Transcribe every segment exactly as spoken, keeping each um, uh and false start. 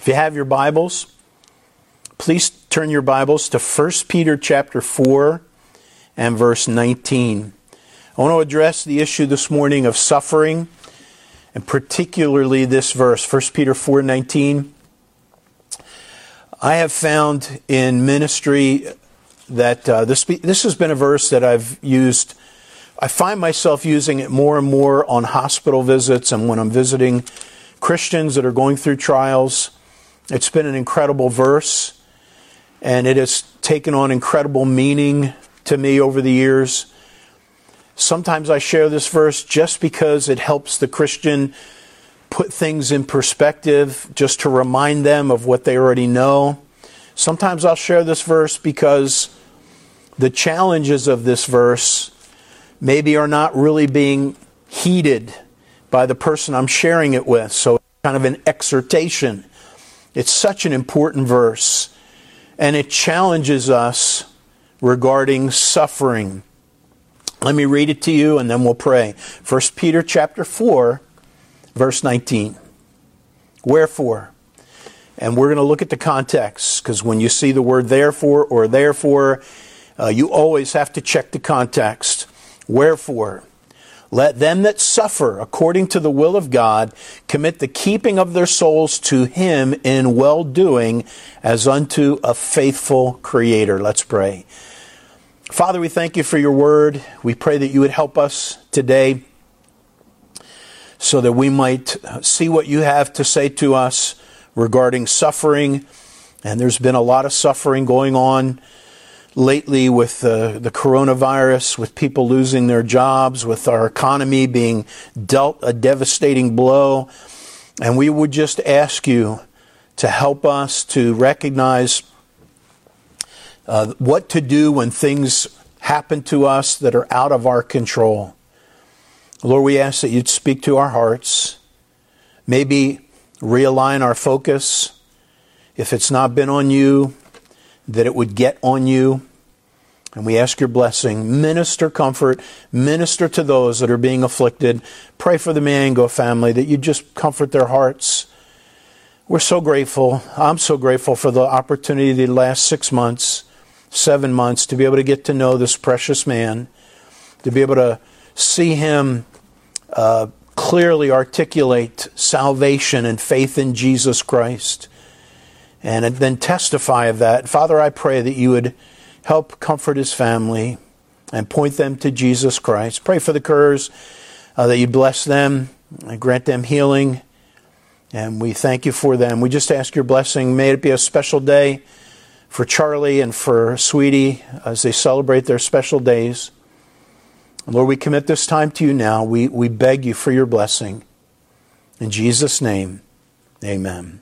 If you have your Bibles, please turn your Bibles to First Peter chapter four and verse nineteen. I want to address the issue this morning of suffering, and particularly this verse, First Peter four nineteen. I have found in ministry that uh, this this has been a verse that I've used. I find myself using it more and more on hospital visits and when I'm visiting Christians that are going through trials. It's been an incredible verse, and it has taken on incredible meaning to me over the years. Sometimes I share this verse just because it helps the Christian put things in perspective, just to remind them of what they already know. Sometimes I'll share this verse because the challenges of this verse maybe are not really being heeded by the person I'm sharing it with. So it's kind of an exhortation. It's such an important verse, and it challenges us regarding suffering. Let me read it to you and then we'll pray. First Peter chapter four, verse nineteen. Wherefore, and we're going to look at the context, because when you see the word therefore or therefore, uh, you always have to check the context. Wherefore, let them that suffer according to the will of God commit the keeping of their souls to Him in well-doing as unto a faithful Creator. Let's pray. Father, we thank you for your word. We pray that you would help us today so that we might see what you have to say to us regarding suffering. And there's been a lot of suffering going on lately with uh, the coronavirus, with people losing their jobs, with our economy being dealt a devastating blow. And we would just ask you to help us to recognize uh, what to do when things happen to us that are out of our control. Lord, we ask that you'd speak to our hearts, maybe realign our focus. If it's not been on you, that it would get on you. And we ask your blessing. Minister comfort. Minister to those that are being afflicted. Pray for the Mango family that you just comfort their hearts. We're so grateful. I'm so grateful for the opportunity the last six months, seven months, to be able to get to know this precious man, to be able to see him uh, clearly articulate salvation and faith in Jesus Christ, and then testify of that. Father, I pray that you would help comfort his family and point them to Jesus Christ. Pray for the Kerrs, uh, that you bless them and grant them healing. And we thank you for them. We just ask your blessing. May it be a special day for Charlie and for Sweetie as they celebrate their special days. Lord, we commit this time to you now. We, we beg you for your blessing. In Jesus' name, amen.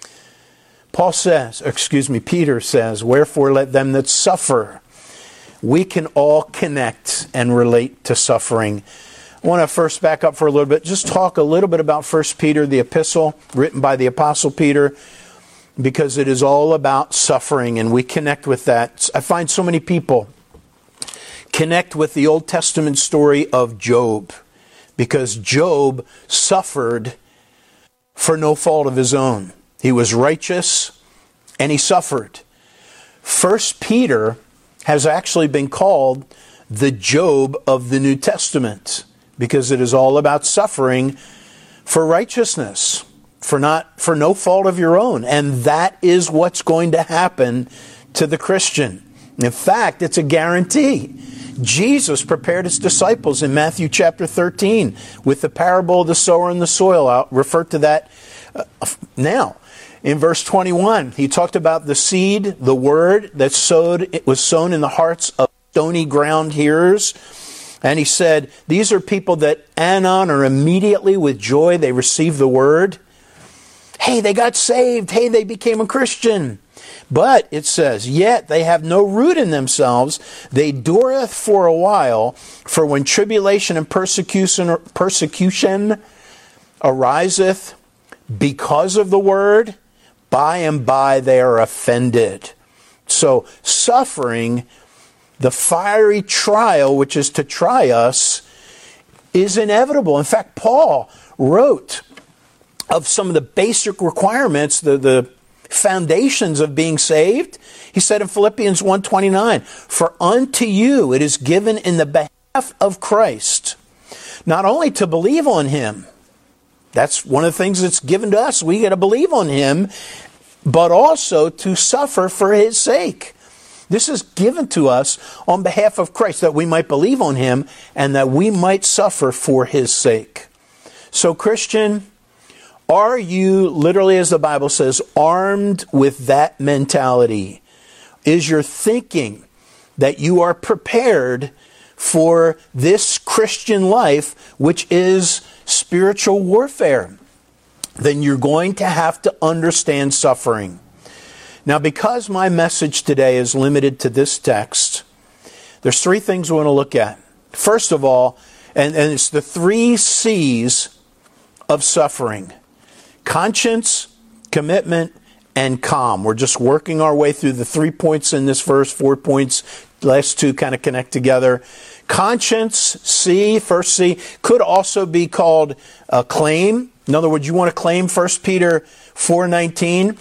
Paul says, excuse me, Peter says, wherefore let them that suffer. We can all connect and relate to suffering. I want to first back up for a little bit, just talk a little bit about First Peter, the epistle written by the Apostle Peter, because it is all about suffering, and we connect with that. I find so many people connect with the Old Testament story of Job, because Job suffered for no fault of his own. He was righteous, and he suffered. First Peter has actually been called the Job of the New Testament, because it is all about suffering for righteousness, for not for no fault of your own. And that is what's going to happen to the Christian. In fact, it's a guarantee. Jesus prepared his disciples in Matthew chapter thirteen with the parable of the sower and the soil. I'll refer to that uh, now. In verse twenty-one, he talked about the seed, the word that sowed, it was sown in the hearts of stony ground hearers. And he said, these are people that anon or immediately with joy they receive the word. Hey, they got saved. Hey, they became a Christian. But it says, yet they have no root in themselves. They dureth for a while. For when tribulation and persecution, persecution ariseth because of the word, by and by they are offended. So suffering, the fiery trial, which is to try us, is inevitable. In fact, Paul wrote of some of the basic requirements, the, the foundations of being saved. He said in Philippians one twenty-nine, "For unto you it is given in the behalf of Christ, not only to believe on him," that's one of the things that's given to us, we got to believe on him, "but also to suffer for his sake." This is given to us on behalf of Christ, that we might believe on him and that we might suffer for his sake. So, Christian, are you, literally as the Bible says, armed with that mentality? Is your thinking that you are prepared for this Christian life, which is spiritual warfare? Then you're going to have to understand suffering. Now, because my message today is limited to this text, there's three things we want to look at. First of all, and, and it's the three C's of suffering: conscience, commitment, and calm. We're just working our way through the three points in this verse, four points. The last two kind of connect together. Conscience, C, first C, could also be called a claim. In other words, you want to claim First Peter four nineteen.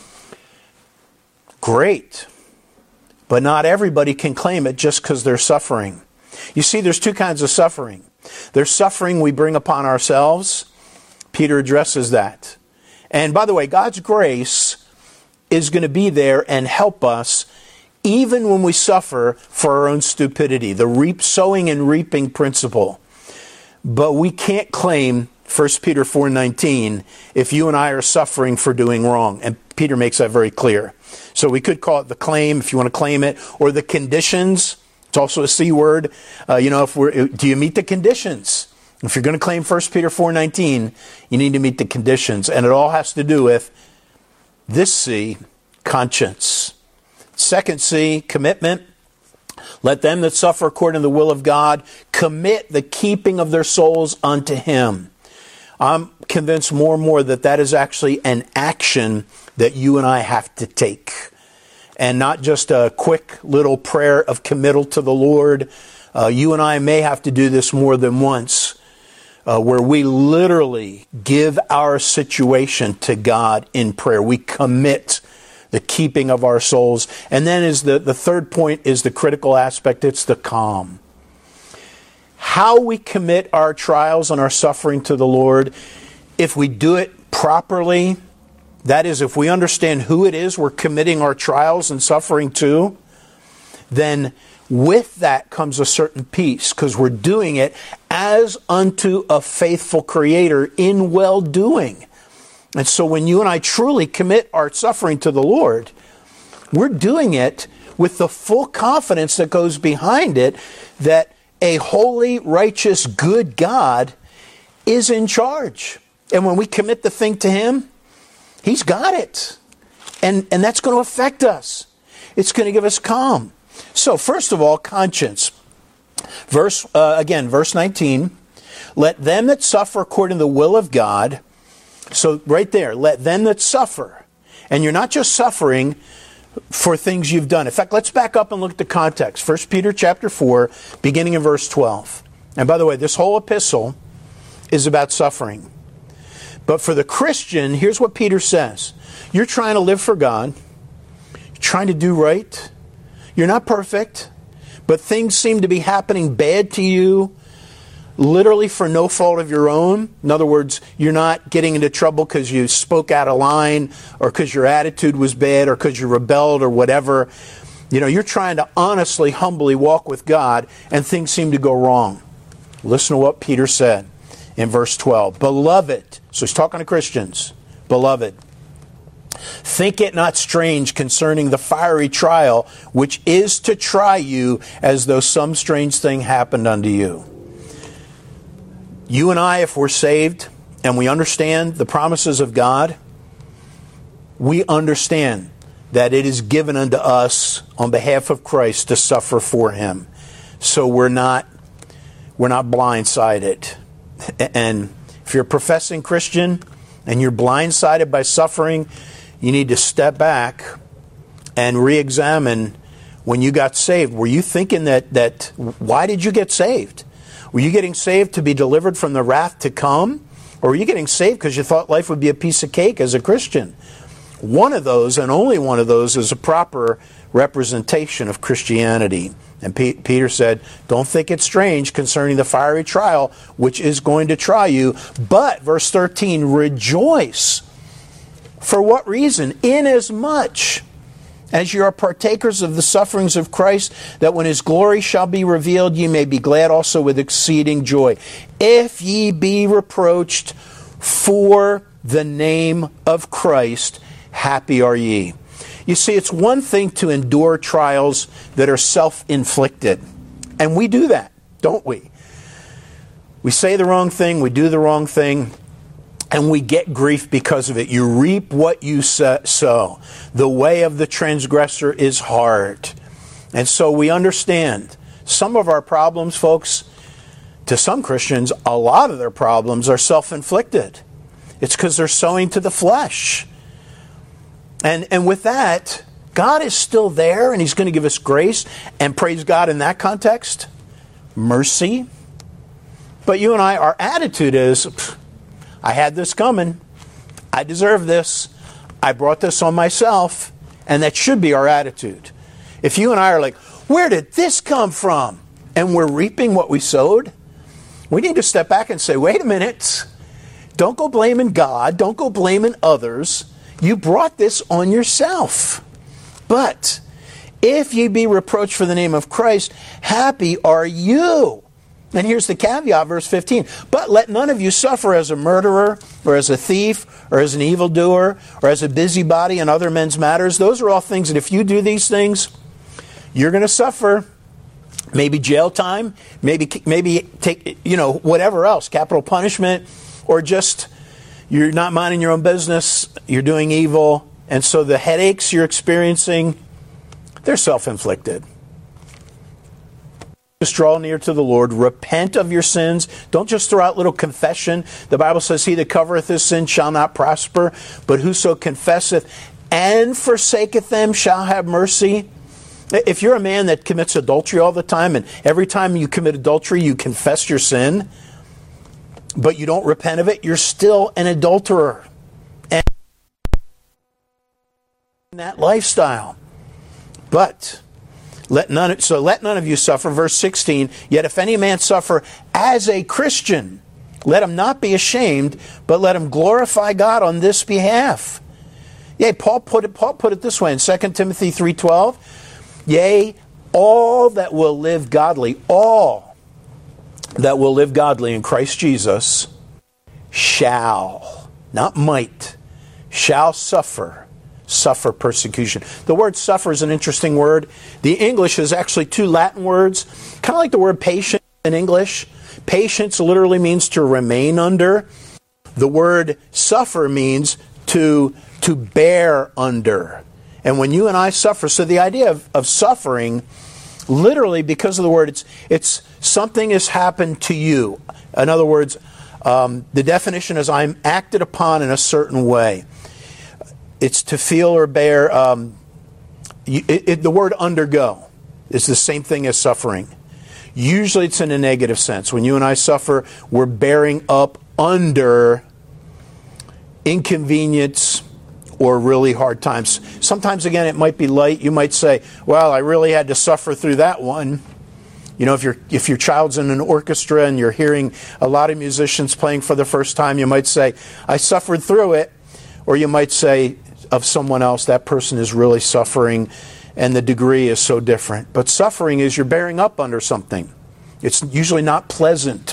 Great. But not everybody can claim it just because they're suffering. You see, there's two kinds of suffering. There's suffering we bring upon ourselves. Peter addresses that. And by the way, God's grace is going to be there and help us even when we suffer for our own stupidity. The reap, sowing and reaping principle. But we can't claim First Peter four nineteen if you and I are suffering for doing wrong. And Peter makes that very clear. So we could call it the claim, if you want to claim it, or the conditions. It's also a C word. Uh, you know, if we're, do you meet the conditions? If you're going to claim First Peter four nineteen, you need to meet the conditions. And it all has to do with this C, conscience. Second C, commitment. Let them that suffer according to the will of God commit the keeping of their souls unto him. I'm convinced more and more that that is actually an action that you and I have to take. And not just a quick little prayer of committal to the Lord. Uh, you and I may have to do this more than once. Uh, where we literally give our situation to God in prayer. We commit the keeping of our souls. And then is the, the third point is the critical aspect. It's the calm. How we commit our trials and our suffering to the Lord, if we do it properly, that is, if we understand who it is we're committing our trials and suffering to, then with that comes a certain peace, because we're doing it as unto a faithful Creator in well-doing. And so when you and I truly commit our suffering to the Lord, we're doing it with the full confidence that goes behind it that a holy, righteous, good God is in charge. And when we commit the thing to Him, He's got it. And, and that's going to affect us. It's going to give us calm. So, first of all, conscience. Verse uh, again, verse nineteen. Let them that suffer according to the will of God. So, right there, let them that suffer. And you're not just suffering for things you've done. In fact, let's back up and look at the context. First Peter chapter four, beginning in verse twelve. And by the way, this whole epistle is about suffering. But for the Christian, here's what Peter says. You're trying to live for God. You're trying to do right. You're not perfect, but things seem to be happening bad to you, literally for no fault of your own. In other words, you're not getting into trouble because you spoke out of line, or because your attitude was bad, or because you rebelled, or whatever. You know, you're trying to honestly, humbly walk with God, and things seem to go wrong. Listen to what Peter said in verse twelve. Beloved, so he's talking to Christians. Beloved, think it not strange concerning the fiery trial, which is to try you as though some strange thing happened unto you. You and I, if we're saved and we understand the promises of God, we understand that it is given unto us on behalf of Christ to suffer for Him. So we're not, we're not blindsided. And if you're a professing Christian and you're blindsided by suffering, you need to step back and re-examine when you got saved. Were you thinking that, that why did you get saved? Were you getting saved to be delivered from the wrath to come? Or are you getting saved because you thought life would be a piece of cake as a Christian? One of those, and only one of those, is a proper representation of Christianity. And P- Peter said, don't think it strange concerning the fiery trial, which is going to try you. But, verse thirteen, rejoice. For what reason? Inasmuch as you are partakers of the sufferings of Christ, that when his glory shall be revealed, ye may be glad also with exceeding joy. If ye be reproached for the name of Christ, happy are ye. You see, it's one thing to endure trials that are self-inflicted. And we do that, don't we? We say the wrong thing, we do the wrong thing, and we get grief because of it. You reap what you sow. The way of the transgressor is hard. And so we understand some of our problems, folks, to some Christians, a lot of their problems are self-inflicted. It's because they're sowing to the flesh. And and with that, God is still there, and he's going to give us grace. And praise God in that context, mercy. But you and I, our attitude is, I had this coming. I deserve this. I brought this on myself. And that should be our attitude. If you and I are like, where did this come from? And we're reaping what we sowed, we need to step back and say, wait a minute. Don't go blaming God. Don't go blaming others. You brought this on yourself. But if ye be reproached for the name of Christ, happy are you. And here's the caveat, verse fifteen. But let none of you suffer as a murderer, or as a thief, or as an evildoer, or as a busybody in other men's matters. Those are all things that if you do these things, you're going to suffer. Maybe jail time, maybe maybe take, you know, whatever else, capital punishment, or just you're not minding your own business, you're doing evil, and so the headaches you're experiencing, they're self-inflicted. Just draw near to the Lord, repent of your sins. Don't just throw out little confession. The Bible says, he that covereth his sin shall not prosper, but whoso confesseth and forsaketh them shall have mercy. If you're a man that commits adultery all the time, and every time you commit adultery you confess your sin, but you don't repent of it, you're still an adulterer. And that lifestyle. But let none so let none of you suffer, verse sixteen, yet if any man suffer as a Christian, let him not be ashamed, but let him glorify God on this behalf. Yea, Paul put it Paul put it this way in Second Timothy three twelve. Yea, all that will live godly, all that will live godly in Christ Jesus shall, not might, shall suffer, suffer persecution. The word suffer is an interesting word. The English is actually two Latin words, kind of like the word patient in English. Patience literally means to remain under. The word suffer means to, to bear under. And when you and I suffer, so the idea of, of suffering, literally because of the word, it's it's something has happened to you. In other words, um, the definition is I'm acted upon in a certain way. It's to feel or bear. Um, you, it, it, the word undergo is the same thing as suffering. Usually it's in a negative sense. When you and I suffer, we're bearing up under inconvenience or really hard times. Sometimes, again, it might be light. You might say, well, I really had to suffer through that one. You know, if, you're, if your child's in an orchestra and you're hearing a lot of musicians playing for the first time, you might say, I suffered through it. Or you might say of someone else, that person is really suffering and the degree is so different. But suffering is you're bearing up under something. It's usually not pleasant.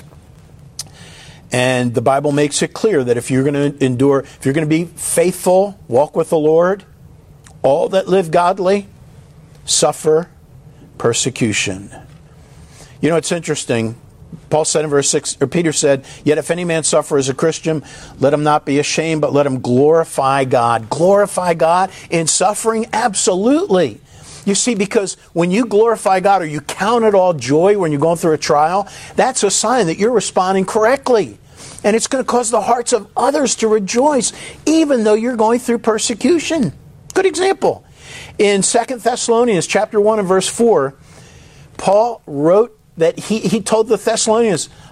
And the Bible makes it clear that if you're going to endure, if you're going to be faithful, walk with the Lord, all that live godly suffer persecution. You know, it's interesting. Paul said in verse six, or Peter said, yet if any man suffer as a Christian, let him not be ashamed, but let him glorify God. Glorify God in suffering? Absolutely. You see, because when you glorify God or you count it all joy when you're going through a trial, that's a sign that you're responding correctly. And it's going to cause the hearts of others to rejoice, even though you're going through persecution. Good example. In Second Thessalonians chapter one and verse four, Paul wrote that he, he told the Thessalonians,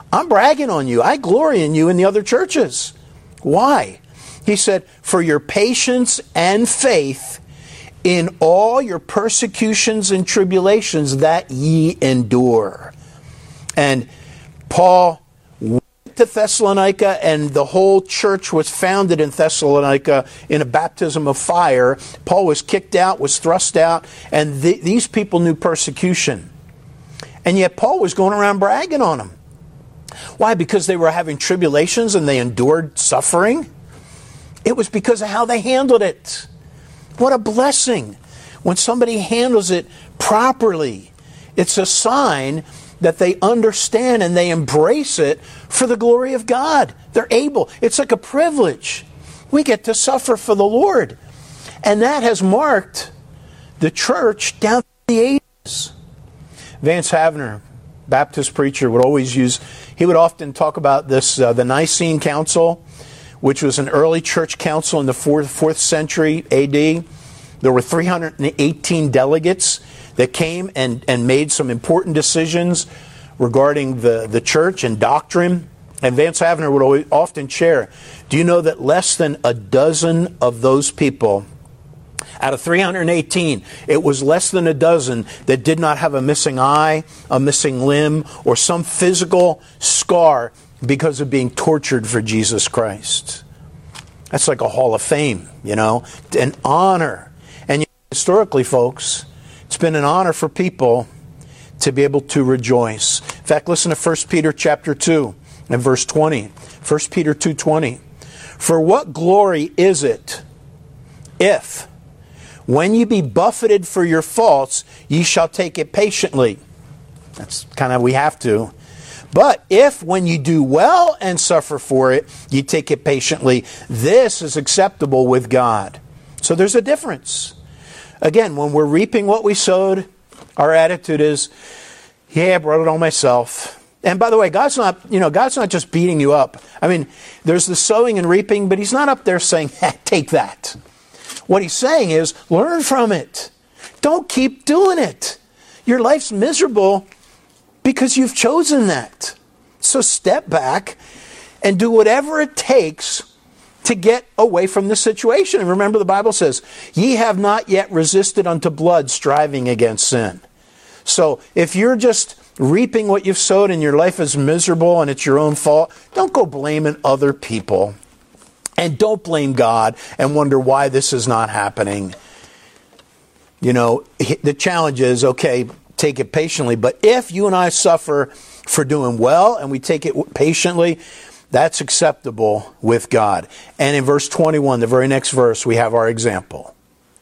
I'm bragging on you. I glory in you in the other churches. Why? He said, for your patience and faith in all your persecutions and tribulations that ye endure. And Paul went to Thessalonica, and the whole church was founded in Thessalonica in a baptism of fire. Paul was kicked out, was thrust out, and th- these people knew persecution. And yet Paul was going around bragging on them. Why? Because they were having tribulations and they endured suffering? It was because of how they handled it. What a blessing. When somebody handles it properly, it's a sign that they understand and they embrace it for the glory of God. They're able. It's like a privilege. We get to suffer for the Lord. And that has marked the church down through the ages. Vance Havner, Baptist preacher, would always use, he would often talk about this, uh, the Nicene Council, which was an early church council in the fourth, fourth century A D. There were three hundred eighteen delegates that came and, and made some important decisions regarding the, the church and doctrine. And Vance Havner would always, often share, do you know that less than a dozen of those people, out of three hundred eighteen, it was less than a dozen that did not have a missing eye, a missing limb, or some physical scar because of being tortured for Jesus Christ. That's like a hall of fame, you know, an honor. And historically, folks, it's been an honor for people to be able to rejoice. In fact, listen to First Peter chapter two and verse twenty. First Peter two twenty. For what glory is it if, when ye be buffeted for your faults, ye shall take it patiently? That's kind of, we have to. But if, when you do well and suffer for it, you take it patiently, this is acceptable with God. So there's a difference. Again, when we're reaping what we sowed, our attitude is, yeah, I brought it on myself. And by the way, God's not, you know, God's not just beating you up. I mean, there's the sowing and reaping, but He's not up there saying, take that. What He's saying is, learn from it. Don't keep doing it. Your life's miserable because you've chosen that. So step back and do whatever it takes to get away from the situation. And remember, the Bible says, ye have not yet resisted unto blood, striving against sin. So if you're just reaping what you've sowed and your life is miserable and it's your own fault, don't go blaming other people. And don't blame God and wonder why this is not happening. You know, the challenge is, okay, take it patiently. But if you and I suffer for doing well and we take it patiently, that's acceptable with God. And in verse twenty-one, the very next verse, we have our example.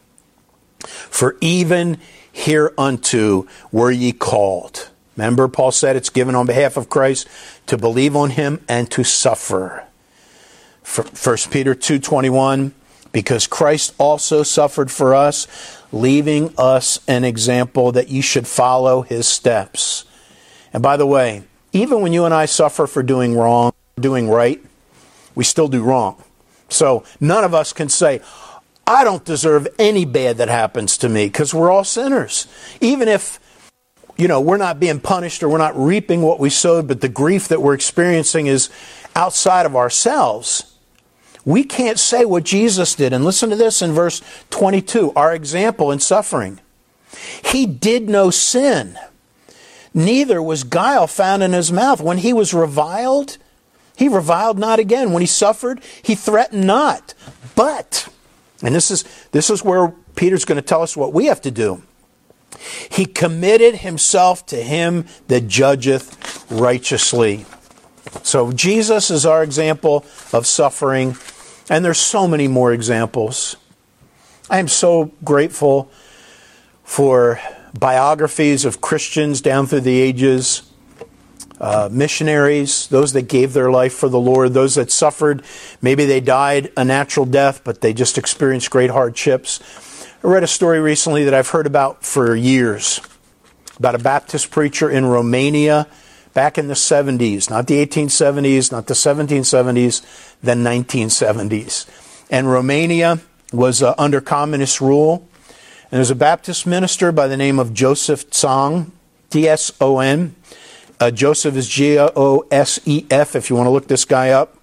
For even hereunto were ye called. Remember, Paul said it's given on behalf of Christ to believe on Him and to suffer. First Peter two twenty-one, because Christ also suffered for us, leaving us an example that you should follow His steps. And by the way, even when you and I suffer for doing wrong, doing right, we still do wrong. So none of us can say, I don't deserve any bad that happens to me, because we're all sinners. Even if, you know, we're not being punished or we're not reaping what we sowed, but the grief that we're experiencing is outside of ourselves, we can't say what Jesus did. And listen to this in verse twenty-two, our example in suffering. He did no sin, neither was guile found in His mouth. When He was reviled, He reviled not again. When He suffered, He threatened not. But, and this is, this is where Peter's going to tell us what we have to do. He committed Himself to Him that judgeth righteously. So Jesus is our example of suffering. And there's so many more examples. I am so grateful for biographies of Christians down through the ages, uh, missionaries, those that gave their life for the Lord, those that suffered. Maybe they died a natural death, but they just experienced great hardships. I read a story recently that I've heard about for years about a Baptist preacher in Romania back in the seventies, not the eighteen seventies, not the seventeen seventies, the nineteen seventies. And Romania was uh, under communist rule. And there's a Baptist minister by the name of Joseph Tson, T S O N. Uh, Joseph is G O S E F, if you want to look this guy up.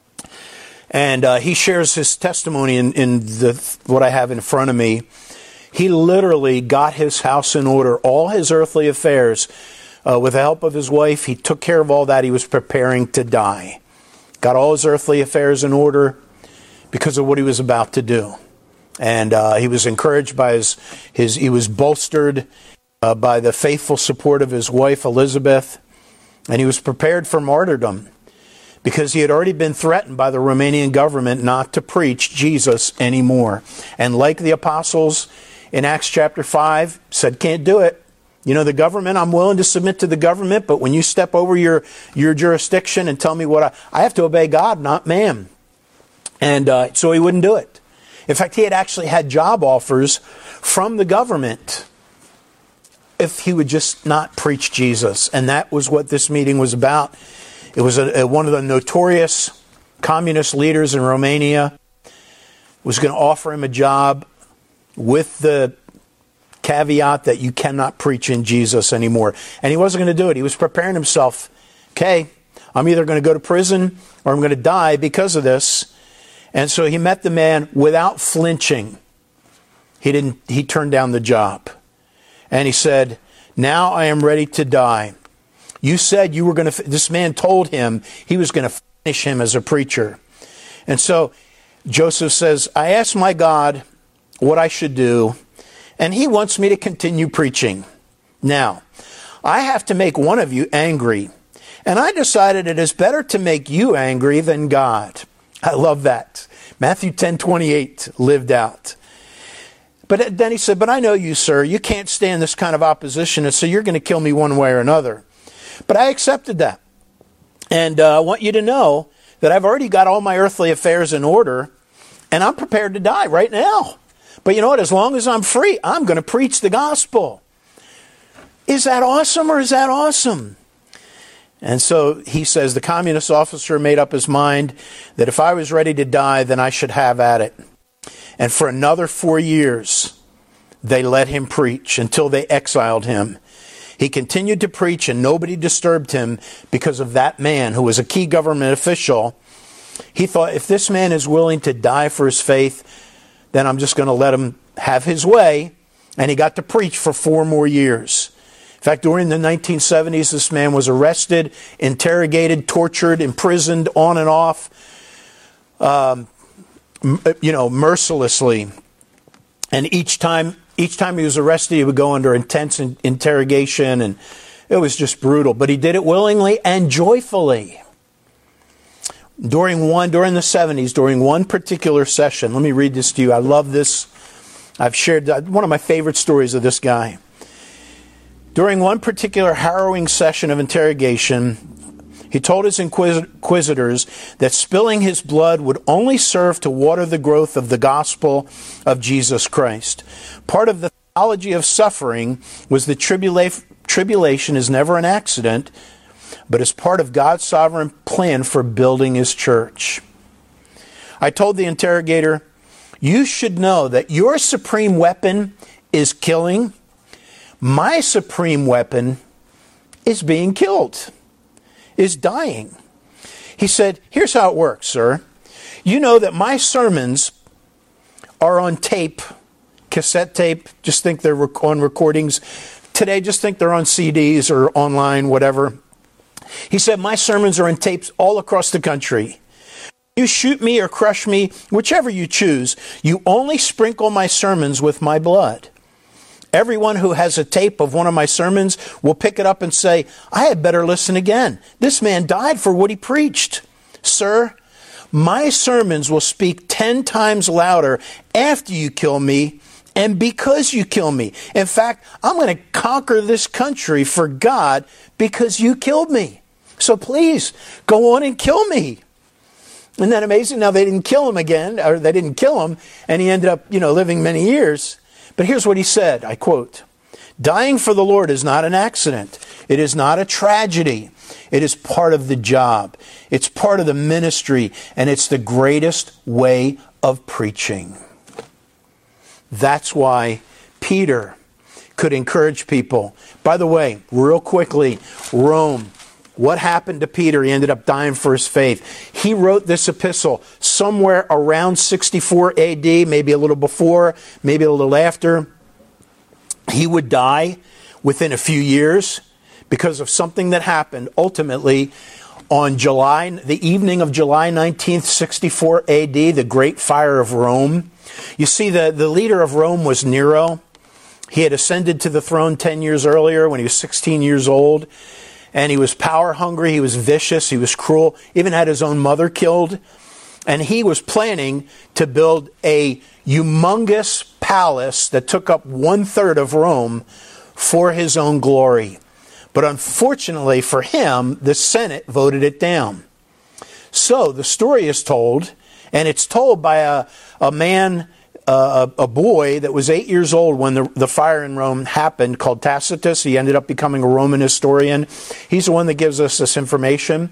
And uh, he shares his testimony in, in the what I have in front of me. He literally got his house in order, all his earthly affairs. Uh, with the help of his wife, he took care of all that. He was preparing to die. Got all his earthly affairs in order because of what he was about to do. And uh, he was encouraged by his, his he was bolstered uh, by the faithful support of his wife, Elizabeth. And he was prepared for martyrdom, because he had already been threatened by the Romanian government not to preach Jesus anymore. And like the apostles in Acts chapter five, said, can't do it. You know, the government, I'm willing to submit to the government, but when you step over your, your jurisdiction and tell me what I... I have to obey God, not man. And uh, so he wouldn't do it. In fact, he had actually had job offers from the government if he would just not preach Jesus. And that was what this meeting was about. It was a, a, one of the notorious communist leaders in Romania was going to offer him a job with the caveat that you cannot preach in Jesus anymore. And he wasn't going to do it. He was preparing himself. Okay, I'm either going to go to prison or I'm going to die because of this. And so he met the man without flinching. He didn't. He turned down the job. And he said, now I am ready to die. You said you were going to, this man told him he was going to finish him as a preacher. And so Joseph says, I asked my God what I should do, and he wants me to continue preaching. Now, I have to make one of you angry, and I decided it is better to make you angry than God. I love that. Matthew ten twenty-eight lived out. But then he said, but I know you, sir, you can't stand this kind of opposition, and so you're going to kill me one way or another. But I accepted that. And uh, I want you to know that I've already got all my earthly affairs in order, and I'm prepared to die right now. But you know what? As long as I'm free, I'm going to preach the gospel. Is that awesome or is that awesome? And so he says the communist officer made up his mind that if I was ready to die, then I should have at it. And for another four years, they let him preach until they exiled him. He continued to preach and nobody disturbed him because of that man who was a key government official. He thought, if this man is willing to die for his faith, then I'm just going to let him have his way. And he got to preach for four more years. In fact, during the nineteen seventies, this man was arrested, interrogated, tortured, imprisoned, on and off, um, you know, mercilessly. And each time, each time he was arrested, he would go under intense interrogation, and it was just brutal. But he did it willingly and joyfully. During one, during the seventies, during one particular session, let me read this to you. I love this. I've shared one of my favorite stories of this guy. During one particular harrowing session of interrogation, he told his inquisitors that spilling his blood would only serve to water the growth of the gospel of Jesus Christ. Part of the theology of suffering was that tribula- tribulation is never an accident, but is part of God's sovereign plan for building His church. I told the interrogator, you should know that your supreme weapon is killing. My supreme weapon is being killed, is dying. He said, here's how it works, sir. You know that my sermons are on tape, cassette tape. Just think they're on recordings. Today, just think they're on C Ds or online, whatever. He said, my sermons are in tapes all across the country. You shoot me or crush me, whichever you choose. You only sprinkle my sermons with my blood. Everyone who has a tape of one of my sermons will pick it up and say, I had better listen again. This man died for what he preached. Sir, my sermons will speak ten times louder after you kill me and because you kill me. In fact, I'm going to conquer this country for God because you killed me. So please, go on and kill me. Isn't that amazing? Now, they didn't kill him again, or they didn't kill him, and he ended up, you know, living many years. But here's what he said, I quote, dying for the Lord is not an accident. It is not a tragedy. It is part of the job. It's part of the ministry, and it's the greatest way of preaching. That's why Peter could encourage people. By the way, real quickly, Rome. What happened to Peter? He ended up dying for his faith. He wrote this epistle somewhere around sixty-four A D, maybe a little before, maybe a little after. He would die within a few years because of something that happened ultimately on July, the evening of July nineteenth, sixty-four A D, the Great Fire of Rome. You see, the, the leader of Rome was Nero. He had ascended to the throne ten years earlier when he was sixteen years old. And he was power hungry, he was vicious, he was cruel, even had his own mother killed. And he was planning to build a humongous palace that took up one third of Rome for his own glory. But unfortunately for him, the Senate voted it down. So the story is told, and it's told by a, a man, uh, a, a boy that was eight years old when the, the fire in Rome happened, called Tacitus. He ended up becoming a Roman historian. He's the one that gives us this information.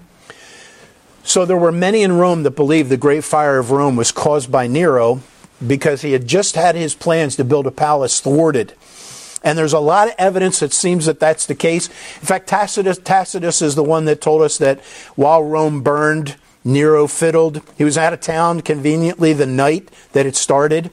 So there were many in Rome that believed the Great Fire of Rome was caused by Nero because he had just had his plans to build a palace thwarted. And there's a lot of evidence that seems that that's the case. In fact, Tacitus, Tacitus is the one that told us that while Rome burned, Nero fiddled. He was out of town conveniently the night that it started.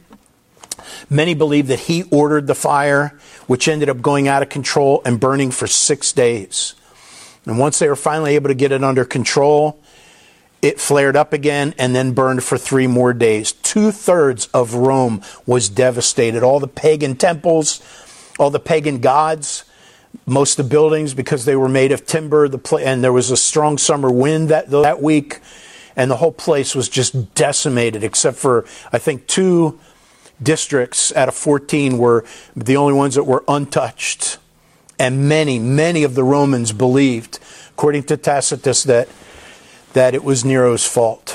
Many believe that he ordered the fire, which ended up going out of control and burning for six days. And once they were finally able to get it under control, it flared up again and then burned for three more days. Two-thirds of Rome was devastated. All the pagan temples, all the pagan gods, most of the buildings, because they were made of timber, the pla- and there was a strong summer wind that, that week, and the whole place was just decimated, except for, I think, two districts out of fourteen were the only ones that were untouched. And many, many of the Romans believed, according to Tacitus, that, that it was Nero's fault.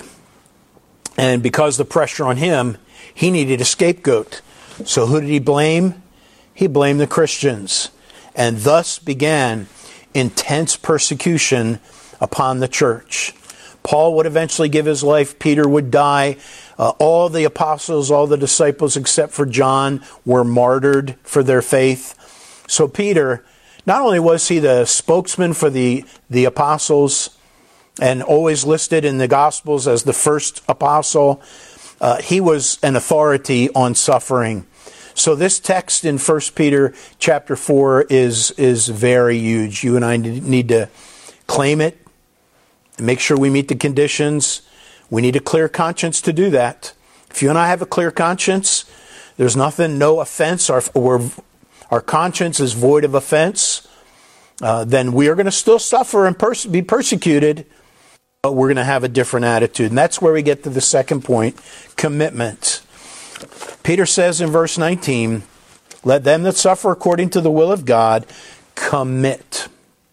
And because the pressure on him, he needed a scapegoat. So who did he blame? He blamed the Christians. And thus began intense persecution upon the church. Paul would eventually give his life. Peter would die. Uh, all the apostles, all the disciples except for John were martyred for their faith. So Peter, not only was he the spokesman for the, the apostles and always listed in the Gospels as the first apostle, uh, he was an authority on suffering. So this text in First Peter chapter four is, is very huge. You and I need to claim it, make sure we meet the conditions. We need a clear conscience to do that. If you and I have a clear conscience, there's nothing, no offense, our, we're, our conscience is void of offense, uh, then we are going to still suffer and pers- be persecuted, but we're going to have a different attitude. And that's where we get to the second point, commitment. Peter says in verse nineteen, let them that suffer according to the will of God commit.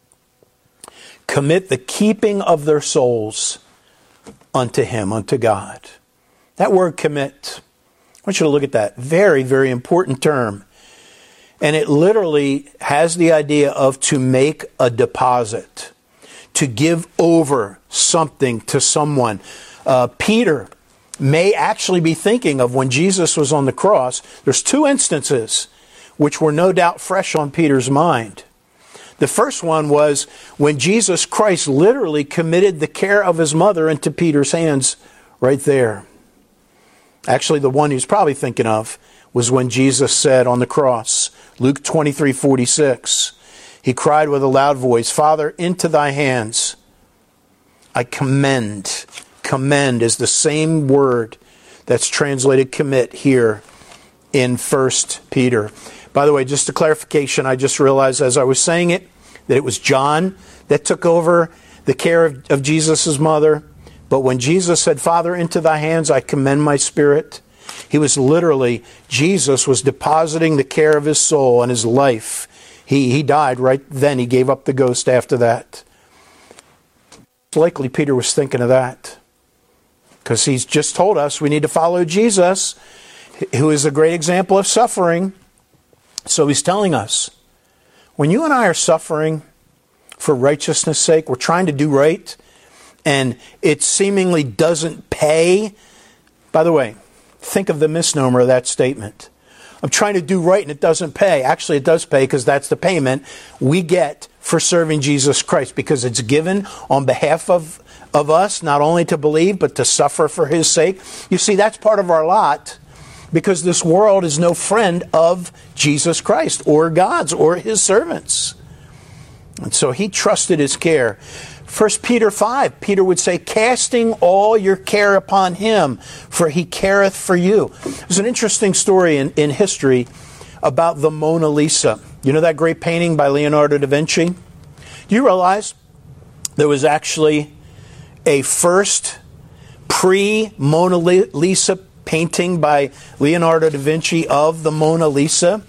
Commit the keeping of their souls unto Him, unto God. That word commit, I want you to look at that. Very, very important term. And it literally has the idea of to make a deposit, to give over something to someone. Uh, Peter may actually be thinking of when Jesus was on the cross. There's two instances which were no doubt fresh on Peter's mind. The first one was when Jesus Christ literally committed the care of his mother into Peter's hands right there. Actually, the one he's probably thinking of was when Jesus said on the cross, Luke twenty-three forty-six, he cried with a loud voice, Father, into thy hands I commend. Commend is the same word that's translated commit here in First Peter. By the way, just a clarification, I just realized as I was saying it, that it was John that took over the care of, of Jesus' mother. But when Jesus said, Father, into thy hands I commend my spirit, he was literally, Jesus was depositing the care of his soul and his life. He, he died right then. He gave up the ghost after that. Likely Peter was thinking of that, because he's just told us we need to follow Jesus, who is a great example of suffering. So he's telling us, when you and I are suffering for righteousness' sake, we're trying to do right, and it seemingly doesn't pay. By the way, think of the misnomer of that statement. I'm trying to do right and it doesn't pay. Actually, it does pay because that's the payment we get for serving Jesus Christ, because it's given on behalf of, of us, not only to believe, but to suffer for His sake. You see, that's part of our lot, because this world is no friend of Jesus Christ or God's or His servants. And so He trusted His care. First Peter five, Peter would say, casting all your care upon Him, for He careth for you. There's an interesting story in, in history about the Mona Lisa. You know that great painting by Leonardo da Vinci? Do you realize there was actually a first pre-Mona Lisa painting by Leonardo da Vinci of the Mona Lisa?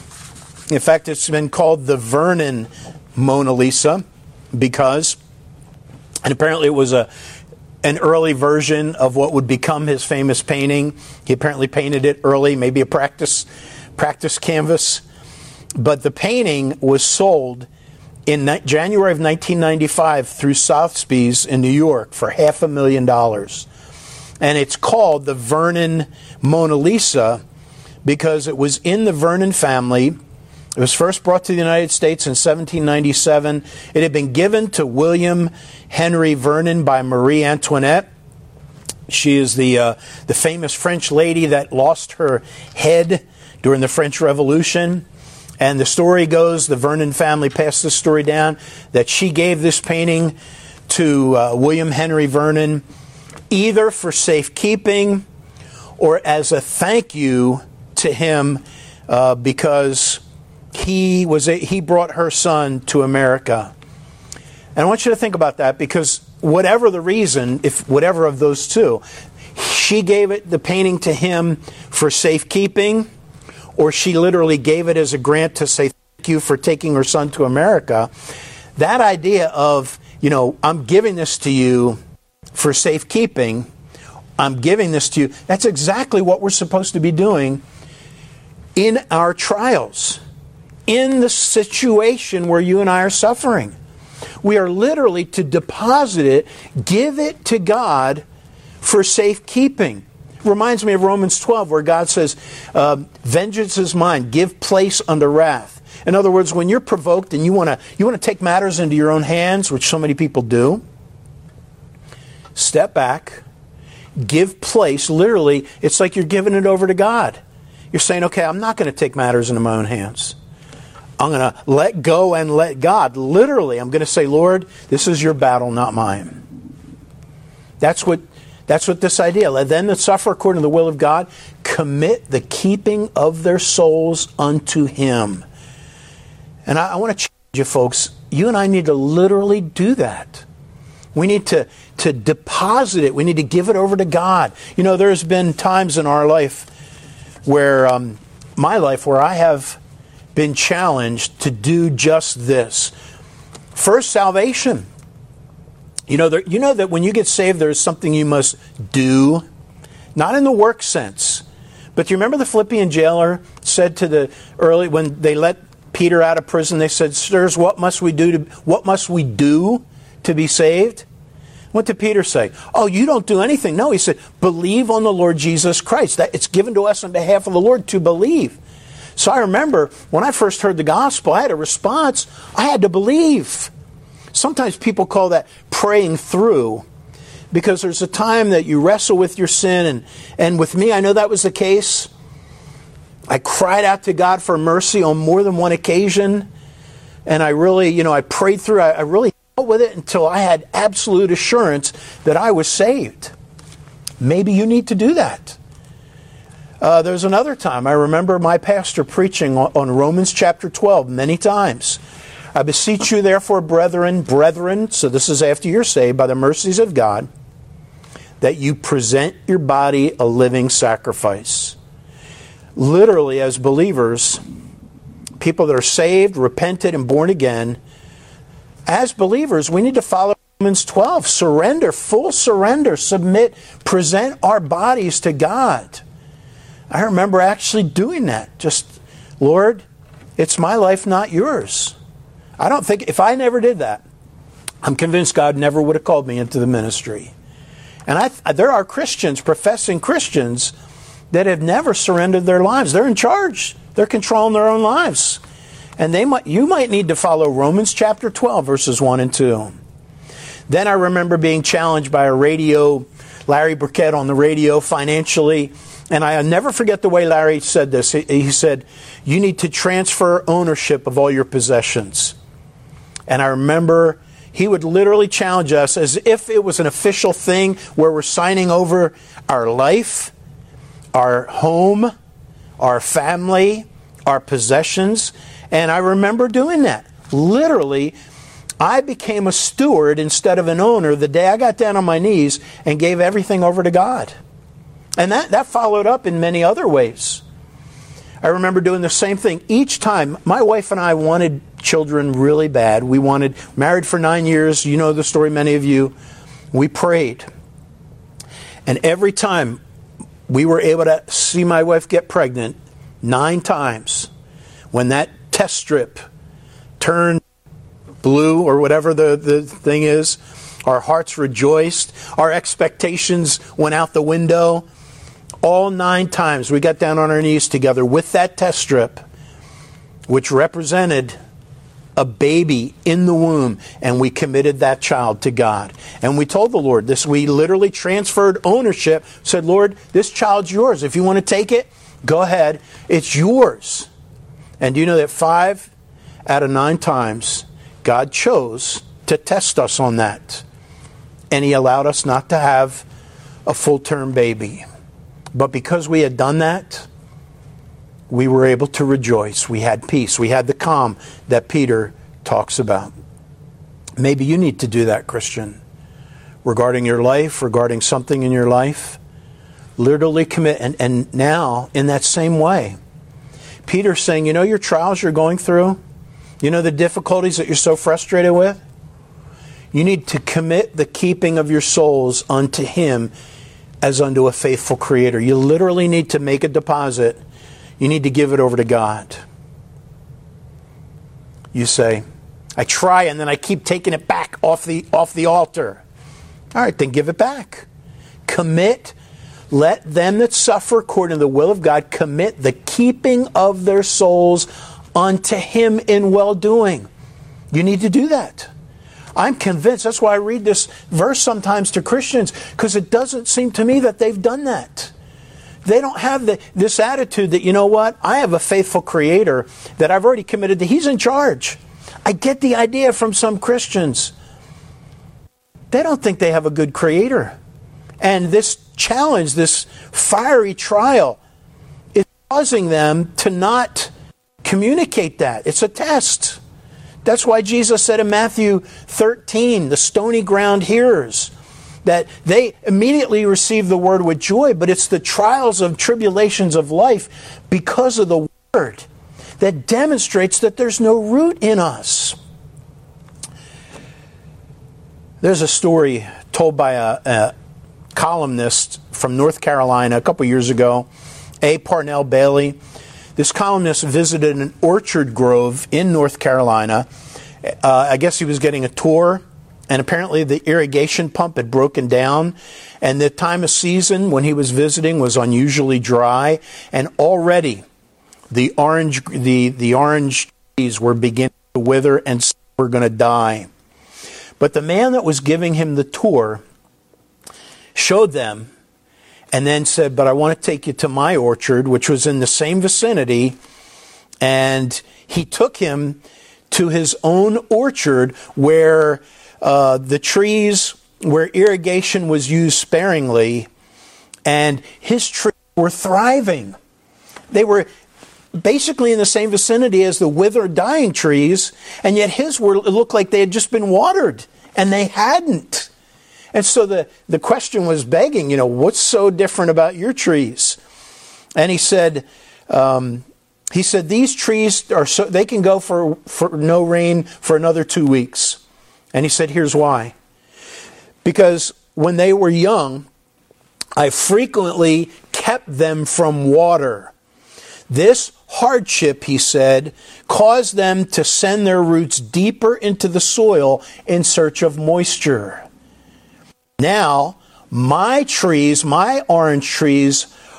In fact, it's been called the Vernon Mona Lisa because, and apparently it was a an early version of what would become his famous painting. He apparently painted it early, maybe a practice practice canvas. But the painting was sold in January of nineteen ninety-five through Sotheby's in New York for half a million dollars. And it's called the Vernon Mona Lisa because it was in the Vernon family. It was first brought to the United States in seventeen ninety-seven. It had been given to William Henry Vernon by Marie Antoinette. She is the uh, the famous French lady that lost her head during the French Revolution. And the story goes, the Vernon family passed this story down, that she gave this painting to uh, William Henry Vernon either for safekeeping or as a thank you to him uh, because he was a, he brought her son to America. And I want you to think about that, because whatever the reason, if whatever of those two, she gave it the painting to him for safekeeping, or she literally gave it as a grant to say thank you for taking her son to America. That idea of, you know, I'm giving this to you for safekeeping, I'm giving this to you, that's exactly what we're supposed to be doing in our trials, in the situation where you and I are suffering. We are literally to deposit it, give it to God for safekeeping. Reminds me of Romans twelve, where God says, uh, vengeance is mine, give place unto wrath. In other words, when you're provoked and you want to you want to take matters into your own hands, which so many people do, step back, give place. Literally, it's like you're giving it over to God. You're saying, okay, I'm not going to take matters into my own hands. I'm going to let go and let God. Literally, I'm going to say, Lord, this is your battle, not mine. That's what That's what this idea. Let them that suffer according to the will of God commit the keeping of their souls unto Him. And I, I want to challenge you folks. You and I need to literally do that. We need to, to deposit it. We need to give it over to God. You know, there's been times in our life where, um, my life, where I have been challenged to do just this. First, salvation. You know, there, you know that when you get saved, there's something you must do, not in the work sense. But do you remember the Philippian jailer said to the early, when they let Peter out of prison, they said, sirs, what must we do to, what must we do to be saved? What did Peter say? Oh, you don't do anything. No, he said, believe on the Lord Jesus Christ. That it's given to us on behalf of the Lord to believe. So I remember when I first heard the gospel, I had a response. I had to believe. Sometimes people call that praying through, because there's a time that you wrestle with your sin, and, and with me, I know that was the case. I cried out to God for mercy on more than one occasion, and I really, you know, I prayed through, I, I really dealt with it until I had absolute assurance that I was saved. Maybe you need to do that. Uh, there's another time, I remember my pastor preaching on, on Romans chapter twelve many times. I beseech you, therefore, brethren, brethren, so this is after you're saved, by the mercies of God, that you present your body a living sacrifice. Literally, as believers, people that are saved, repented, and born again, as believers, we need to follow Romans twelve. Surrender, full surrender, submit, present our bodies to God. I remember actually doing that. Just, Lord, it's my life, not yours. I don't think, if I never did that, I'm convinced God never would have called me into the ministry. And I, there are Christians, professing Christians, that have never surrendered their lives. They're in charge. They're controlling their own lives. And they might, you might need to follow Romans chapter twelve, verses one and two. Then I remember being challenged by a radio, Larry Burkett on the radio financially. And I'll never forget the way Larry said this. He, he said, you need to transfer ownership of all your possessions. And I remember he would literally challenge us as if it was an official thing where we're signing over our life, our home, our family, our possessions. And I remember doing that. Literally, I became a steward instead of an owner the day I got down on my knees and gave everything over to God. And that, that followed up in many other ways. I remember doing the same thing each time. My wife and I wanted children really bad. We wanted, married for nine years. You know the story, many of you. We prayed. And every time we were able to see my wife get pregnant, nine times, when that test strip turned blue or whatever the, the thing is, our hearts rejoiced. Our expectations went out the window. All nine times we got down on our knees together with that test strip, which represented a baby in the womb, and we committed that child to God. And we told the Lord this. We literally transferred ownership, said, Lord, this child's yours. If you want to take it, go ahead. It's yours. And do you know that five out of nine times God chose to test us on that? And He allowed us not to have a full-term baby. But because we had done that, we were able to rejoice. We had peace. We had the calm that Peter talks about. Maybe you need to do that, Christian. Regarding your life, regarding something in your life, literally commit. And, and now, in that same way, Peter's saying, you know your trials you're going through? You know the difficulties that you're so frustrated with? You need to commit the keeping of your souls unto Him as unto a faithful Creator. You literally need to make a deposit. You need to give it over to God. You say, I try and then I keep taking it back off the, off the altar. All right, then give it back. Commit. Let them that suffer according to the will of God commit the keeping of their souls unto Him in well-doing. You need to do that. I'm convinced. That's why I read this verse sometimes to Christians, because it doesn't seem to me that they've done that. They don't have the, this attitude that, you know what, I have a faithful Creator that I've already committed to. He's in charge. I get the idea from some Christians. They don't think they have a good Creator. And this challenge, this fiery trial, is causing them to not communicate that. It's a test. That's why Jesus said in Matthew thirteen, the stony ground hearers, that they immediately receive the word with joy, but it's the trials of tribulations of life because of the word that demonstrates that there's no root in us. There's a story told by a, a columnist from North Carolina a couple years ago, A. Parnell Bailey. This columnist visited an orchard grove in North Carolina. Uh, I guess he was getting a tour, and apparently the irrigation pump had broken down, and the time of season when he was visiting was unusually dry, and already the orange the, the orange trees were beginning to wither and were going to die. But the man that was giving him the tour showed them and then said, but I want to take you to my orchard, which was in the same vicinity. And he took him to his own orchard where uh, the trees, where irrigation was used sparingly, and his trees were thriving. They were basically in the same vicinity as the withered, dying trees, and yet his were, it looked like they had just been watered, and they hadn't. And so the, the question was begging, you know, what's so different about your trees? And he said, um, he said, these trees are so, they can go for, for no rain for another two weeks. And he said, here's why. Because when they were young, I frequently kept them from water. This hardship, he said, caused them to send their roots deeper into the soil in search of moisture. Now, my trees, my orange trees,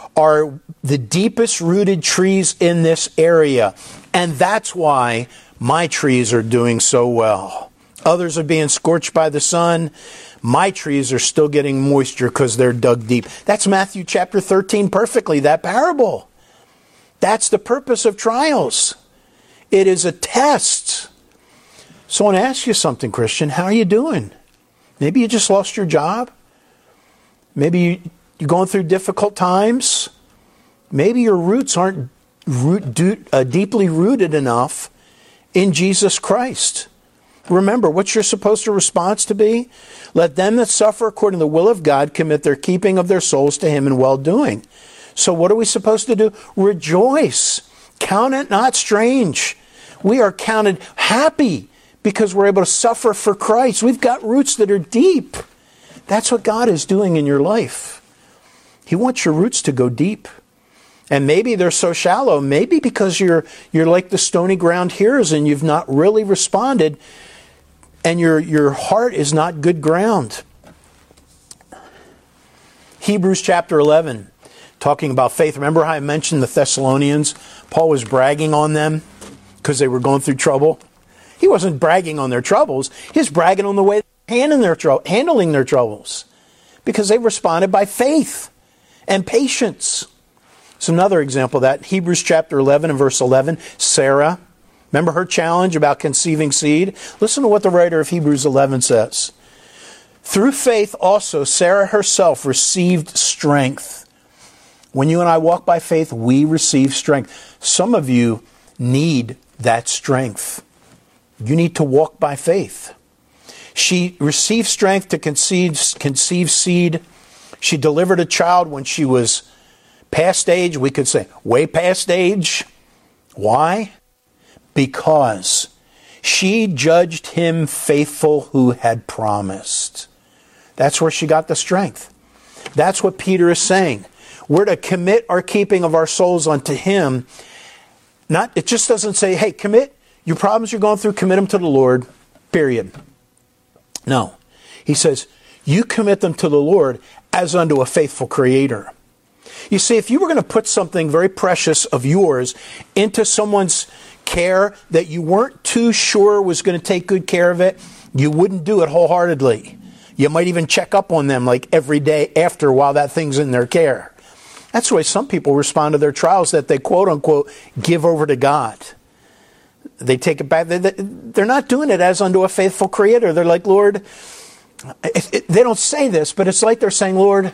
are the deepest rooted trees in this area. And that's why my trees are doing so well. Others are being scorched by the sun. My trees are still getting moisture because they're dug deep. That's Matthew chapter thirteen perfectly, that parable. That's the purpose of trials. It is a test. So I want to ask you something, Christian. How are you doing? Maybe you just lost your job. Maybe you, you're going through difficult times. Maybe your roots aren't root, do, uh, deeply rooted enough in Jesus Christ. Remember, what's your supposed to response to be? Let them that suffer according to the will of God commit their keeping of their souls to Him in well-doing. So what are we supposed to do? Rejoice. Count it not strange. We are counted happy because we're able to suffer for Christ. We've got roots that are deep. That's what God is doing in your life. He wants your roots to go deep. And maybe they're so shallow, maybe because you're you're like the stony ground hearers and you've not really responded, and your your heart is not good ground. Hebrews chapter eleven, talking about faith. Remember how I mentioned the Thessalonians? Paul was bragging on them because they were going through trouble. He wasn't bragging on their troubles. He was bragging on the way they're handling their, tr- handling their troubles, because they responded by faith and patience. So another example of that, Hebrews chapter eleven and verse eleven, Sarah. Remember her challenge about conceiving seed? Listen to what the writer of Hebrews eleven says. Through faith also Sarah herself received strength. When you and I walk by faith, we receive strength. Some of you need that strength. You need to walk by faith. She received strength to conceive, conceive seed. She delivered a child when she was past age, we could say way past age. Why? Because she judged him faithful who had promised. That's where she got the strength. That's what Peter is saying. We're to commit our keeping of our souls unto Him. Not, it just doesn't say, hey, commit your problems you're going through, commit them to the Lord, period. No. He says, you commit them to the Lord as unto a faithful Creator. You see, if you were going to put something very precious of yours into someone's care that you weren't too sure was going to take good care of it, you wouldn't do it wholeheartedly. You might even check up on them like every day after while that thing's in their care. That's the way some people respond to their trials, that they quote unquote give over to God. They take it back. They're not doing it as unto a faithful Creator. They're like, Lord, they don't say this, but it's like they're saying, Lord,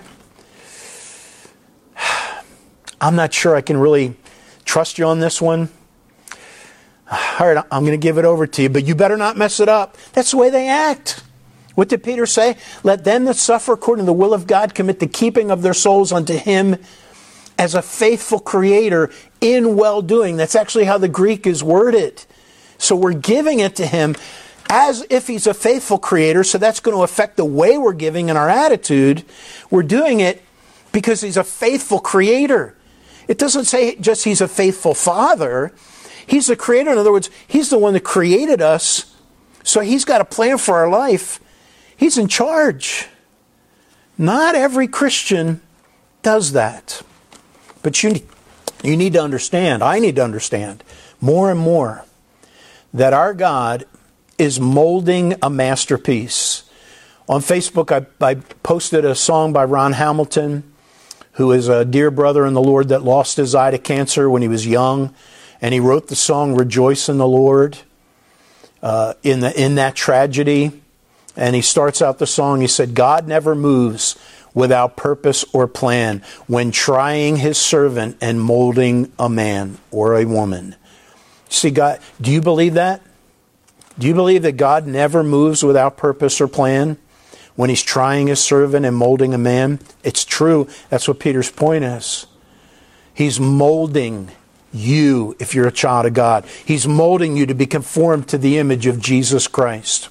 I'm not sure I can really trust you on this one. All right, I'm going to give it over to you, but you better not mess it up. That's the way they act. What did Peter say? Let them that suffer according to the will of God commit the keeping of their souls unto Him as a faithful Creator in well-doing. That's actually how the Greek is worded. So we're giving it to Him as if He's a faithful Creator, so that's going to affect the way we're giving and our attitude. We're doing it because He's a faithful Creator. It doesn't say just He's a faithful Father. He's the Creator. In other words, He's the one that created us, so He's got a plan for our life. He's in charge. Not every Christian does that. But you, you need to understand, I need to understand more and more that our God is molding a masterpiece. On Facebook, I, I posted a song by Ron Hamilton, who is a dear brother in the Lord that lost his eye to cancer when he was young. And he wrote the song, Rejoice in the Lord, uh, in, the, in that tragedy. And he starts out the song, he said, God never moves without purpose or plan when trying His servant and molding a man or a woman. See, God, do you believe that? Do you believe that God never moves without purpose or plan when He's trying His servant and molding a man? It's true. That's what Peter's point is. He's molding you if you're a child of God. He's molding you to be conformed to the image of Jesus Christ.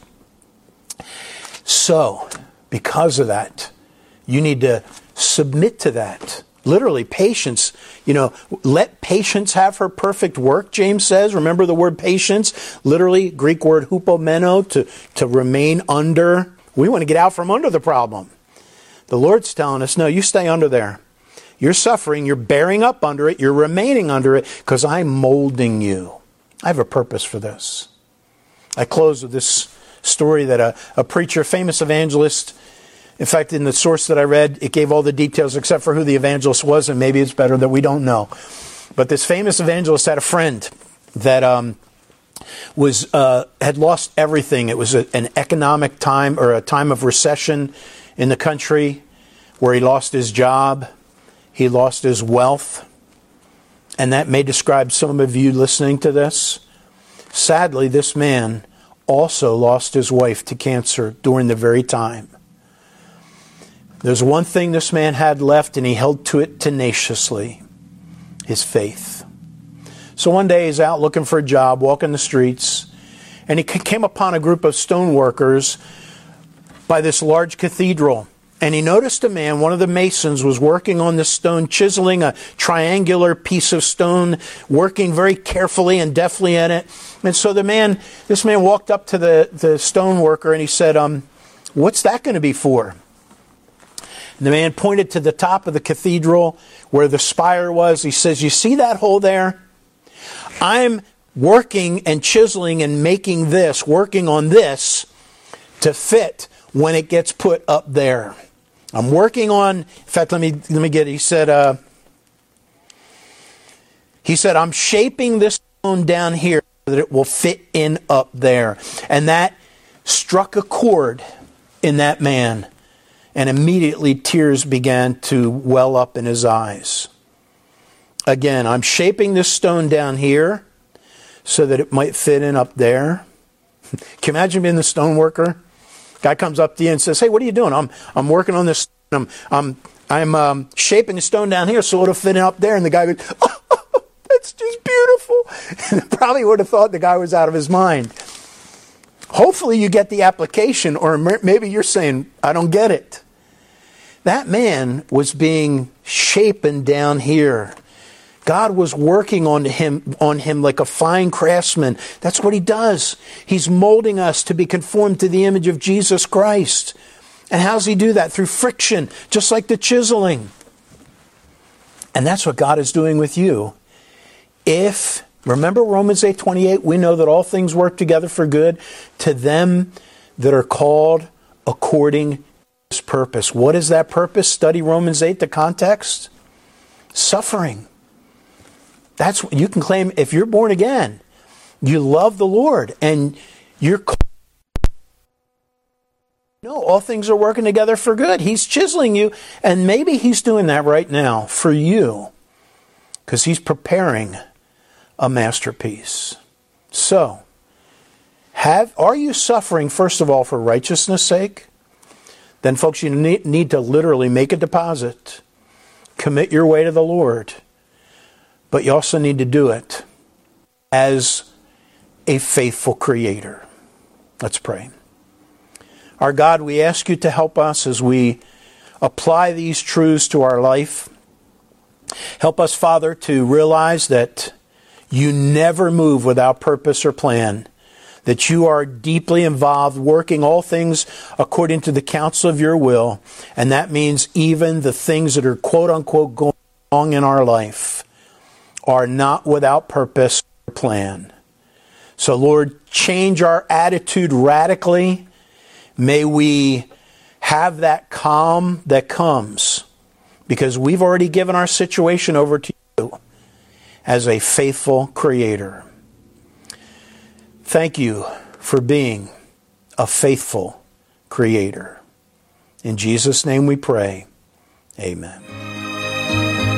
So, because of that, you need to submit to that. Literally, patience. You know, let patience have her perfect work, James says. Remember the word patience? Literally, Greek word hupomeno, to, to remain under. We want to get out from under the problem. The Lord's telling us, no, you stay under there. You're suffering. You're bearing up under it. You're remaining under it because I'm molding you. I have a purpose for this. I close with this story that a, a preacher, famous evangelist, in fact, in the source that I read, it gave all the details except for who the evangelist was, and maybe it's better that we don't know. But this famous evangelist had a friend that um, was uh, had lost everything. It was a, an economic time or a time of recession in the country where he lost his job, he lost his wealth, and that may describe some of you listening to this. Sadly, this man also lost his wife to cancer during the very time. There's one thing this man had left, and he held to it tenaciously: his faith. So one day he's out looking for a job, walking the streets, and he came upon a group of stone workers by this large cathedral. And he noticed a man, one of the masons, was working on this stone, chiseling a triangular piece of stone, working very carefully and deftly at it. And so the man, this man walked up to the, the stone worker and he said, um, "What's that going to be for?" And the man pointed to the top of the cathedral where the spire was. He says, "You see that hole there? I'm working and chiseling and making this, working on this to fit when it gets put up there. I'm working on," in fact, let me let me get it. He said, uh, he said, "I'm shaping this stone down here so that it will fit in up there." And that struck a chord in that man. And immediately tears began to well up in his eyes. Again, I'm shaping this stone down here so that it might fit in up there. Can you imagine being the stone worker? Guy comes up to you and says, "Hey, what are you doing?" I'm I'm working on this. I'm I'm I'm um, shaping the stone down here so it'll fit in up there." And the guy goes, "Oh, that's just beautiful." And probably would have thought the guy was out of his mind. Hopefully you get the application, or maybe you're saying, "I don't get it." That man was being shapen down here. God was working on him, on him like a fine craftsman. That's what he does. He's molding us to be conformed to the image of Jesus Christ. And how does he do that? Through friction, just like the chiseling. And that's what God is doing with you. If, remember Romans eight twenty-eight, we know that all things work together for good to them that are called according to His purpose. What is that purpose? Study Romans eight, the context. Suffering. That's what you can claim. If you're born again, you love the Lord, and you're called. No, all things are working together for good. He's chiseling you, and maybe He's doing that right now for you, because He's preparing a masterpiece. So, have are you suffering, first of all, for righteousness' sake? Then, folks, you need, need to literally make a deposit. Commit your way to the Lord. But you also need to do it as a faithful Creator. Let's pray. Our God, we ask you to help us as we apply these truths to our life. Help us, Father, to realize that you never move without purpose or plan, that you are deeply involved, working all things according to the counsel of your will, and that means even the things that are quote-unquote going wrong in our life are not without purpose or plan. So, Lord, change our attitude radically. May we have that calm that comes because we've already given our situation over to you as a faithful Creator. Thank you for being a faithful Creator. In Jesus' name we pray. Amen.